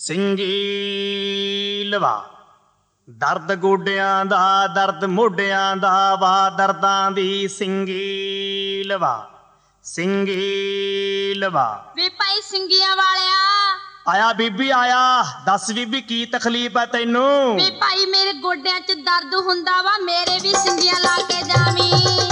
ਸਿੰਗੀ ਲਵਾ ਦਰਦ ਗੋਡਿਆਂ ਦਾ ਦਰਦ ਮੋਢਿਆਂ ਦਾ ਵਾ ਦਰਦਾਂ ਦੀ ਸਿੰਗੀ ਲਵਾ ਸਿੰਗੀ ਲਵਾ। ਵੇ ਭਾਈ ਸਿੰਗੀਆਂ ਵਾਲਿਆ ਆਇਆ ਬੀਬੀ ਆਇਆ, ਦੱਸ ਬੀਬੀ ਕੀ ਤਕਲੀਫ ਹੈ ਤੈਨੂੰ? ਵੇ ਭਾਈ ਮੇਰੇ ਗੋਡਿਆਂ 'ਚ ਦਰਦ ਹੁੰਦਾ ਵਾ, ਮੇਰੇ ਵੀ ਸਿੰਗੀਆਂ ਲਾ ਕੇ ਜਾਵੀਂ।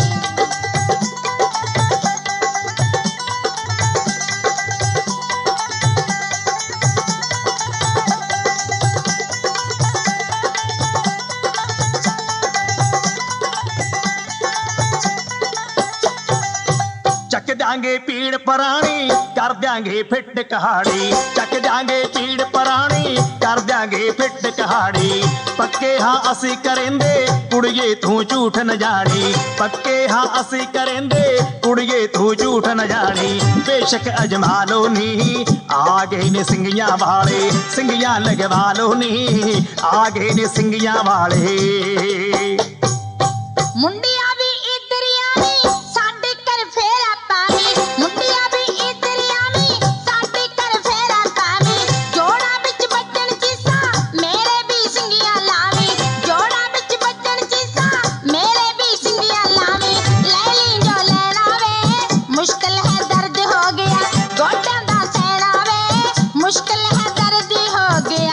ਚੱਕ ਦਿਆਂਗੇ ਪੀੜ ਪੁਰਾਣੀ ਕਰ ਦਿਆਂਗੇ ਫਿੱਟ ਕਹਾੜੀ, ਚੱਕ ਦਿਆਂਗੇ ਪੀੜ ਪੁਰਾਣੀ ਕਰ ਦਿਆਂਗੇ ਫਿੱਟ ਕਹਾੜੀ। ਪੱਕੇ ਹਾਂ ਅਸੀਂ ਕਰਿੰਦੇ ਕੁੜੀਏ ਤੂੰ ਝੂਠ ਨਾ ਜਾਣੀ, ਪੱਕੇ ਹਾਂ ਅਸੀਂ ਕਰਿੰਦੇ ਕੁੜੀਏ ਤੂੰ ਝੂਠ ਨਾ ਜਾਣੀ। ਬੇਸ਼ੱਕ ਅਜਮਾ ਲੋ ਨੀ ਆ ਗਏ ਨੇ ਸਿੰਗੀਆਂ ਵਾਲੇ, ਸਿੰਗੀਆਂ ਲਗਵਾ ਲੋ ਨੀ ਆ ਗਏ ਨੇ ਸਿੰਗੀਆਂ ਵਾਲੇ। ਮੁੰਡਿਆਂ ਵੀ ਇਧਰੀਆਂ ਨੀ ਸਾਡੇ ਘਰ ਫੇਰਾ ਪਾਵੀਂ, ਮੁੰਡਿਆਂ ਵੀ ਇਧਰੀਆਂ ਨੀ ਸਾਡੇ ਘਰ ਫੇਰਾ ਪਾਵੀਂ। ਜੋੜਾਂ ਵਿੱਚ ਵੱਜਣ ਚੀਸਾਂ ਮੇਰੇ ਵੀ ਸਿੰਗੀਆਂ ਲਾਵੀਂ, ਜੋੜਾਂ ਵਿੱਚ ਵੱਜਣ ਚੀਸਾਂ ਮੇਰੇ ਵੀ ਸਿੰਗੀਆਂ ਲਾਵੀਂ। ਲੈ ਲਈ ਜੋ ਲੈਣਾ ਵੇ ਮੁਸ਼ਕਿਲ ਹੈ ਦਰਦ ਹੋ ਗਿਆ, ਗੋਡਿਆਂ ਦਾ ਸਹਿਣਾ ਵੇ ਮੁਸ਼ਕਿਲ ਹੈ ਦਰਦ ਹੋ ਗਿਆ।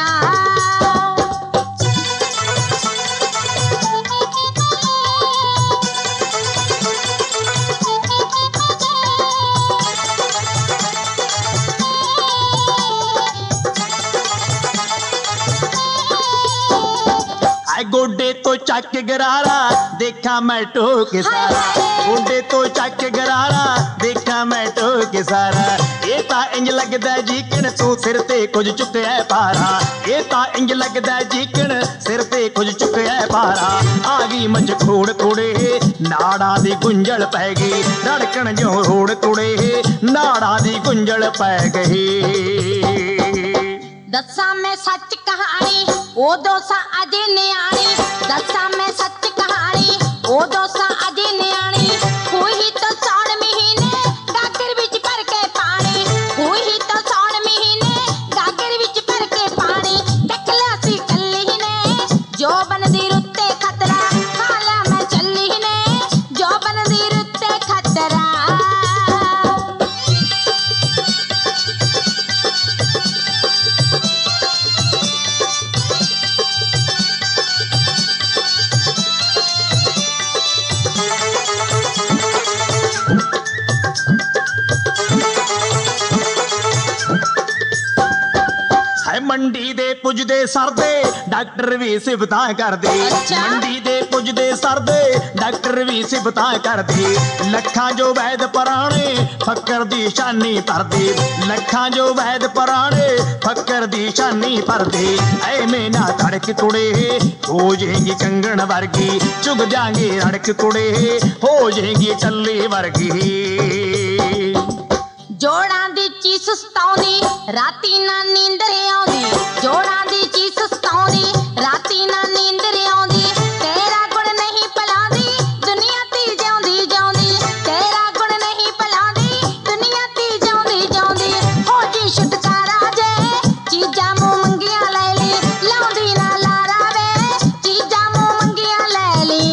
ਗੋਡੇ ਤੋਂ ਚੱਕ ਗਰਾਰਾ ਦੇਖਾਂ ਮੈਂ ਢੋਕ ਸਾਰਾ, ਗੋਡੇ ਤੋਂ ਚੱਕ ਗਰਾਰਾ ਦੇਖਾਂ ਮੈਂ ਢੋਕ ਸਾਰਾ। ਇਹ ਤਾਂ ਇੰਜ ਲੱਗਦਾ ਜੀਕਣ ਤੂੰ ਸਿਰ ਤੇ ਕੁਝ ਚੁੱਕਿਆ ਭਾਰਾ, ਇਹ ਤਾਂ ਇੰਜ ਲੱਗਦਾ ਜੀਕਣ ਸਿਰ ਤੇ ਕੁਝ ਚੁੱਕਿਆ ਭਾਰਾ। ਆ ਗਈ ਮੱਝ ਖੋੜ ਕੁੜੇ ਨਾੜਾਂ ਦੀ ਗੁੰਝਲ ਪੈ ਗਈ, ਧੜਕਣ ਜੋ ਰੋੜ ਕੁੜੇ ਨਾੜਾਂ ਦੀ ਗੁੰਝਲ ਪੈ ਗਈ। ਦੱਸਾਂ ਮੈਂ ਸੱਚ ਕਹਾਣੀ ਉਦੋਂ ਸਾਂ ਅਜੇ ਨਿਆਣੀ, ਦੱਸਾਂ ਮੈਂ ਸੱਚ ਕਹਾਣੀ ਉਦੋਂ ਸਾਂ ਅਜੇ ਨਿਆਣੀ। ਖੂਹੀ ਤੋਂ ਸੌਣ ਮਹੀਨੇ ਗਾਗਰ ਵਿੱਚ ਭਰ ਕੇ ਪਾਣੀ, ਖੂਹੀ ਤੋਂ ਸੌਣ ਮਹੀਨੇ ਗਾਗਰ ਵਿੱਚ ਭਰ ਕੇ ਪਾਣੀ। ਦੇਖ ਲਿਆ ਸੀ ਕੱਲੀ ਨੇ ਜੋਬਨ ਦੀ ਰੁੱਤੇ ਖਤਰਾ, ਹਾਲਾ ਮੈਂ ਚੱਲੀ ਨੇ ਜੋਬਨ ਦੀ ਰੁੱਤੇ ਖਤਰਾ। ਮੰਡੀ ਦੇ ਪੁੱਜਦੇ ਸਰਦੇ ਡਾਕਟਰ ਵੀ ਸਿਫਤਾਂ ਕਰਦੇ, ਮੰਡੀ ਦੇ ਪੁੱਜਦੇ ਸਰਦੇ ਡਾਕਟਰ ਵੀ ਸਿਫਤਾਂ ਕਰਦੇ। ਲੱਖਾਂ ਜੋ ਵੈਦ ਪੁਰਾਣੇ ਫੱਕਰ ਦੀ ਸ਼ਾਨੀ ਭਰਦੇ, ਲੱਖਾਂ ਜੋ ਵੈਦ ਪੁਰਾਣੇ ਫੱਕਰ ਦੀ ਸ਼ਾਨੀ ਭਰਦੇ। ਐਵੇਂ ਨਾ ਧੜਕ ਕੁੜੇ ਹੋ ਜਾਏਗੀ ਕੰਗਣ ਵਰਗੀ, ਚੁਗ ਜਾਗੇ ਰੜਕ ਕੁੜੇ ਹੋ ਜਾਏਗੀ ਟੱਲੇ ਵਰਗੀ। ਜੋੜਾਂ ਦੀ ਚੀਸ ਸਤਾਉਂਦੀ ਰਾਤੀ ਨਾ ਨੀਂਦਰ ਆਉਂਦੀ, ਜੋੜਾਂ ਦੀ ਚੀਸ ਸਤਾਉਂਦੀ ਰਾਤੀ ਨਾ ਨੀਂਦਰ ਆਉਂਦੀ। ਤੇਰਾ ਗੁਣ ਨਹੀਂ ਭਲਾਉਂਦੀ ਦੁਨੀਆ ਤੀ ਜਿਉਂਦੀ ਜਿਉਂਦੀ, ਤੇਰਾ ਗੁਣ ਨਹੀਂ ਭਲਾਉਂਦੀ ਦੁਨੀਆ ਤੀ ਜਿਉਂਦੀ ਜਿਉਂਦੀ। ਹੋ ਜੀ ਛੁਟਕਾਰਾ ਜੇ ਚੀਜ਼ਾਂ ਮੂੰਹ ਮੰਗੀਆਂ ਲੈ ਲਈ, ਲਾਉਂਦੀ ਨਾ ਲਾਰਾ ਵੇ ਚੀਜ਼ਾਂ ਮੂੰਹ ਮੰਗੀਆਂ ਲੈ ਲਈ।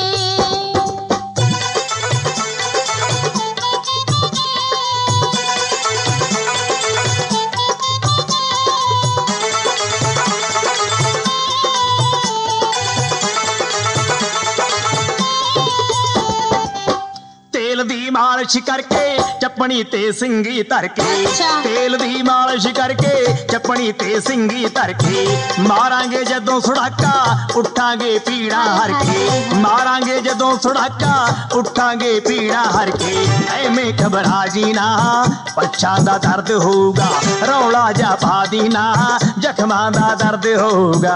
ਤੇਲ ਦੀ ਮਾਲਿਸ਼ ਕਰਕੇ ਚੱਪਣੀ ਤੇ ਸਿੰਗੀ ਧਰ ਕੇ, ਤੇਲ ਦੀ ਮਾਲਿਸ਼ ਕਰਕੇ ਚੱਪਣੀ ਤੇ ਸਿੰਗੀ ਧਰ ਕੇ। ਮਾਰਾਂਗੇ ਜਦੋਂ ਸੁੜਾਕਾ ਉੱਠਾਂਗੇ ਪੀੜਾ ਹਰ ਕੇ, ਮਾਰਾਂਗੇ ਜਦੋਂ ਸੁੜਾਕਾ ਉੱਠਾਂਗੇ ਪੀੜਾ ਹਰ ਕੇ। ਐਵੇਂ ਘਬਰਾ ਜੀ ਨਾ ਪੱਛਾਂ ਦਾ ਦਰਦ ਹੋਊਗਾ, ਰੌਲਾ ਜਾ ਪਾ ਦੀ ਨਾ ਜ਼ਖਮਾਂ ਦਾ ਦਰਦ ਹੋਊਗਾ।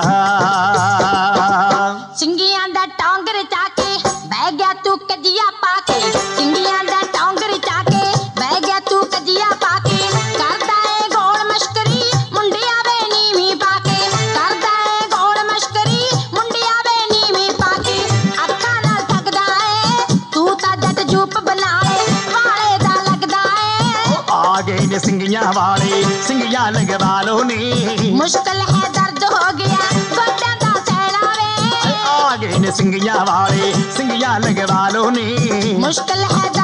ਸਿੰਗੀਆਂ ਦਾ ਟੌਂਗਰ ਚਾ ਕੇ ਬਹਿ ਗਿਆ ਤੂੰ ਕਜੀਆ ਪਾ ਕੇ, ਸਿੰਗੀਆਂ ਦਾ ਟੌਂਗਰ ਚਾ ਕੇ ਬਹਿ ਗਿਆ ਤੂੰ ਕਜੀਆ ਪਾ ਕੇ। ਕਰਦਾ ਏ ਗੋਲ ਮਸ਼ਕਰੀ ਮੁੰਡਿਆਂ ਵੇ ਨੀਵੀਂ ਪਾ ਕੇ, ਕਰਦਾ ਏ ਗੋਲ ਮਸ਼ਕਰੀ ਮੁੰਡਿਆਂ ਵੇ ਨੀਵੀਂ ਪਾ ਕੇ। ਅੱਖਾਂ ਨਾਲ ਠੱਗਦਾ ਏ ਤੂੰ ਤਾਂ ਜੱਟ ਜੂਪ ਬਣਾ ਲੈ ਵਾਲੇ ਦਾ ਲੱਗਦਾ ਏ। ਆ ਗਏ ਨੇ ਸਿੰਗੀਆਂ ਵਾਲੇ, ਸਿੰਗੀਆਂ ਸਿੰਗੀਆਂ ਲਗਵਾ ਲੋ ਨੀ ਮੁਸ਼ਕਲ ਹੈ ਦਰਦ ਹੋ ਗਿਆ ਗੋਡਿਆਂ ਦਾ ਸੈਲਾ ਵੇ ਆ ਗਏ ਨੇ ਸਿੰਗੀਆਂ ਵਾਲੇ ਸਿੰਗੀਆਂ ਲਗਵਾ ਲੋ ਨੀ ਮੁਸ਼ਕਲ ਹੈ